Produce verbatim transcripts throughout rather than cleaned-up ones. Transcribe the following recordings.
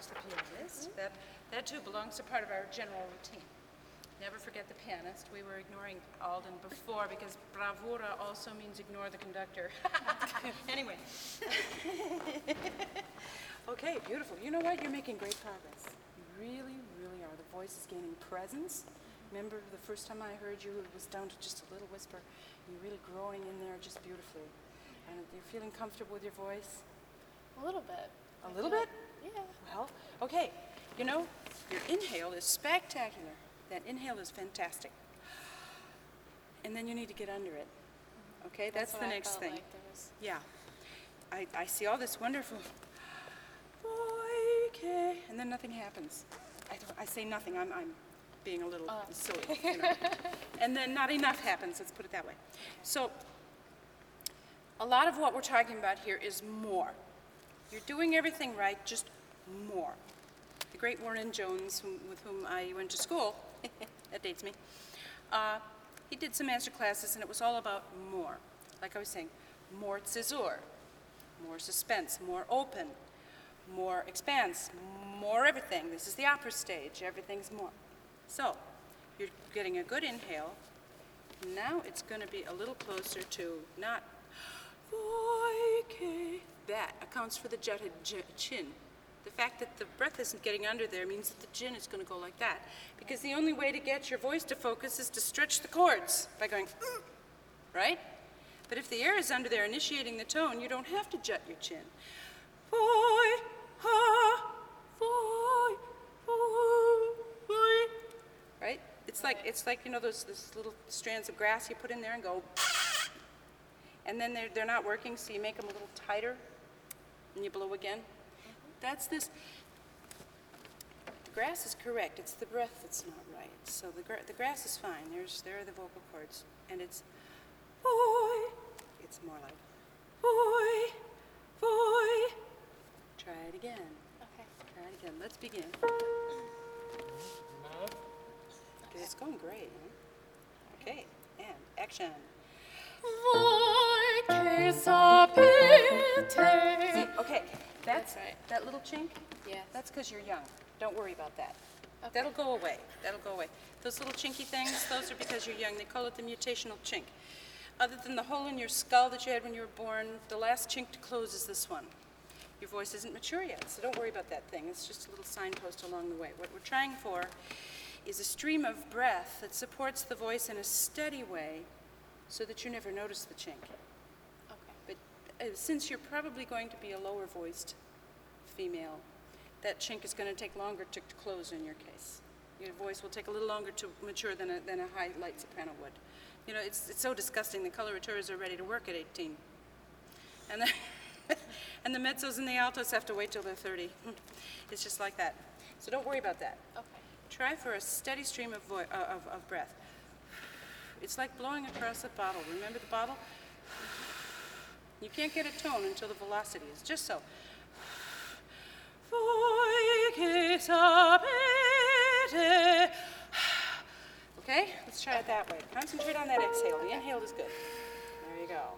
Alex, the pianist. Mm-hmm. That, that too belongs to part of our general routine. Never forget the pianist. We were ignoring Alden before because bravura also means ignore the conductor. Anyway. Okay, beautiful. You know what? You're making great progress. You really, really are. The voice is gaining presence. Remember the first time I heard you, it was down to just a little whisper. You're really growing in there just beautifully. And you're feeling comfortable with your voice? A little bit. A little bit? Yeah. Well, okay. You know, your inhale is spectacular. That inhale is fantastic. And then you need to get under it. Okay, that's, that's the next thing. Like there was... Yeah. I, I see all this wonderful, okay, and then nothing happens. I, don't, I say nothing, I'm, I'm being a little uh. silly. You know. And then not enough happens, let's put it that way. So, a lot of what we're talking about here is more. You're doing everything right, just more. The great Warren Jones, whom, with whom I went to school, that dates me, uh, he did some master classes and it was all about more. Like I was saying, more zäsur, more suspense, more open, more expanse, more everything. This is the opera stage, everything's more. So, you're getting a good inhale. Now it's going to be a little closer to not that accounts for the jutted chin. The fact that the breath isn't getting under there means that the chin is going to go like that. Because the only way to get your voice to focus is to stretch the chords by going, mm, right? But if the air is under there initiating the tone, you don't have to jut your chin. Boy, ha, boy, boy, right? It's like, it's like, you know, those, those little strands of grass you put in there and go, and then they're, they're not working, so you make them a little tighter, and you blow again. That's this. The grass is correct. It's the breath that's not right. So the gra- the grass is fine. There's there are the vocal cords, and it's boy. It's more like boy, boy. Try it again. Okay. Try it again. Let's begin. Okay, it's going great. Huh? Okay, and action. See, okay. That's, that's right. That little chink? Yeah. That's because you're young. Don't worry about that. Okay. That'll go away. That'll go away. Those little chinky things, those are because you're young. They call it the mutational chink. Other than the hole in your skull that you had when you were born, the last chink to close is this one. Your voice isn't mature yet, so don't worry about that thing. It's just a little signpost along the way. What we're trying for is a stream of breath that supports the voice in a steady way so that you never notice the chink. But uh, since you're probably going to be a lower-voiced female, that chink is going to take longer to, to close in your case. Your voice will take a little longer to mature than a, than a high, light soprano would. You know, it's, it's so disgusting. The coloratures are ready to work at eighteen. And the, and the mezzos and the altos have to wait till they're thirty. It's just like that. So don't worry about that. Okay. Try for a steady stream of, vo- uh, of, of breath. It's like blowing across a bottle. Remember the bottle? You can't get a tone until the velocity is just so. Okay, let's try it that way. Concentrate on that exhale. The inhale is good. There you go.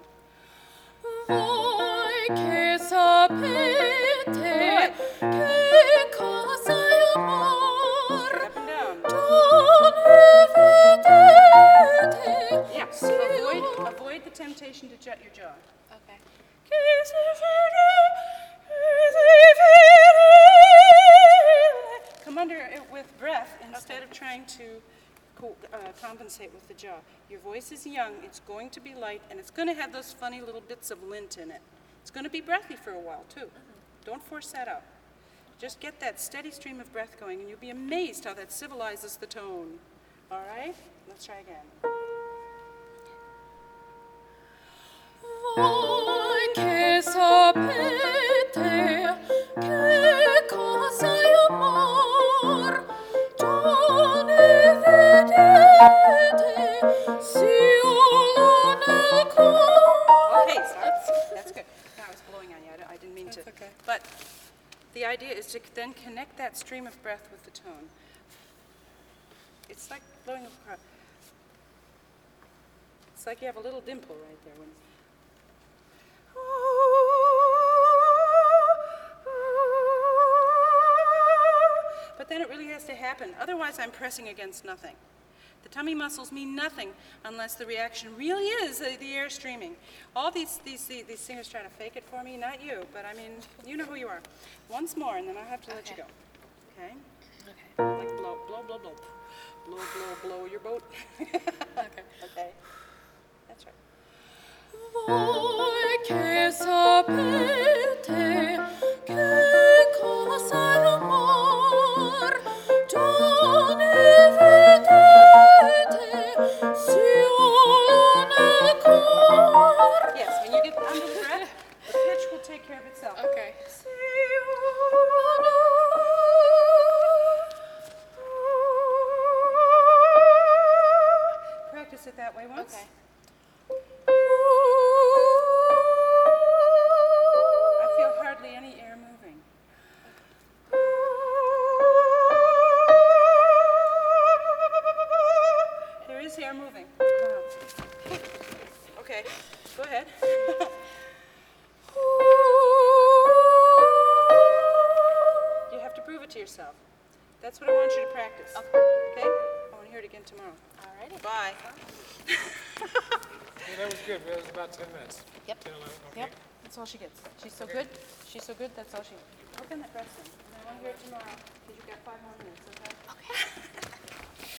Straight up and down. Yeah, avoid, avoid the temptation to jut your jaw. Okay. Come under it with breath instead of trying to co- uh, compensate with the jaw. Your voice is young, it's going to be light, and it's going to have those funny little bits of lint in it. It's going to be breathy for a while, too. Mm-hmm. Don't force that out. Just get that steady stream of breath going, and you'll be amazed how that civilizes the tone. All right? Let's try again. Voi che sapete che cosa è amor, già ne vedete, solo nel cuore. Okay, so that's, that's good. No, I was blowing on you. I, don't- I didn't mean That's to. okay. But the idea is to then connect that stream of breath with the tone. It's like blowing a crop. It's like you have a little dimple right there. When, happen. Otherwise, I'm pressing against nothing. The tummy muscles mean nothing unless the reaction really is the, the air streaming. All these, these, these singers try to fake it for me, not you, but I mean, you know who you are. Once more, and then I'll have to let you go. Okay? Okay. Like blow, blow, blow, blow. Blow, blow, blow your boat. Okay. Okay. That's right. Voi che sapete che cosa è l'amor, già ne vedete sia nel cor. Yes, when you get under the breath, the pitch will take care of itself. Okay. Practice it that way once. Okay. I feel hardly any air moving. There is air moving. Okay, go ahead. You have to prove it to yourself. That's what I want you to practice. Okay? I want to hear it again tomorrow. Alrighty. Bye. Yeah, that was good. That was about ten minutes. Yep. ten, eleven, okay. Yep, that's all she gets. She's so good, she's so good, that's all she gets. Open that breast in. And I want to hear it tomorrow, because you've got five more minutes, okay? Okay.